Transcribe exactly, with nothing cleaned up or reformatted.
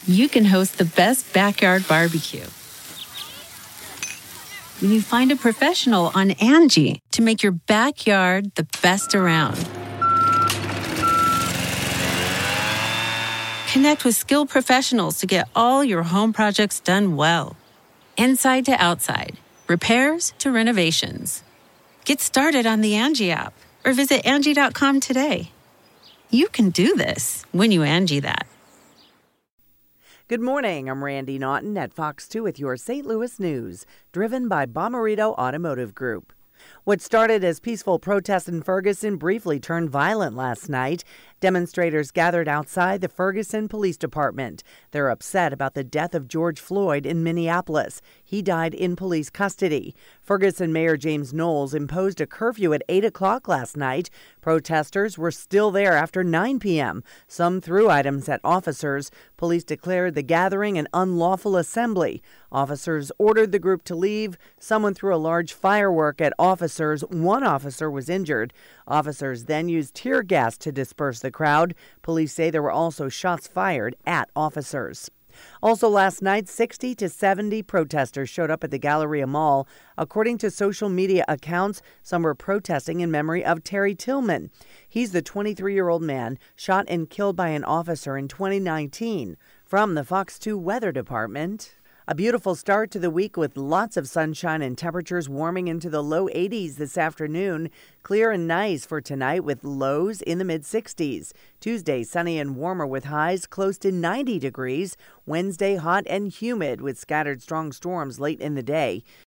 you can host the best backyard barbecue. When you find a professional on Angie to make your backyard the best around. Connect with skilled professionals to get all your home projects done well. Inside to outside, repairs to renovations. Get started on the Angie app or visit Angie dot com today. You can do this when you Angie that. Good morning. I'm Randy Naughton at Fox two with your Saint Louis news, driven by Bomarito Automotive Group. What started as peaceful protests in Ferguson briefly turned violent last night. Demonstrators gathered outside the Ferguson Police Department. They're upset about the death of George Floyd in Minneapolis. He died in police custody. Ferguson Mayor James Knowles imposed a curfew at eight o'clock last night. Protesters were still there after nine p.m. Some threw items at officers. Police declared the gathering an unlawful assembly. Officers ordered the group to leave. Someone threw a large firework at officers. One officer was injured. Officers then used tear gas to disperse the crowd. Police say there were also shots fired at officers. Also last night, sixty to seventy protesters showed up at the Galleria Mall. According to social media accounts, some were protesting in memory of Terry Tillman. He's the twenty-three-year-old man shot and killed by an officer in twenty nineteen. From the Fox two Weather Department. A beautiful start to the week with lots of sunshine and temperatures warming into the low eighties this afternoon. Clear and nice for tonight with lows in the mid sixties. Tuesday, sunny and warmer with highs close to ninety degrees. Wednesday, hot and humid with scattered strong storms late in the day.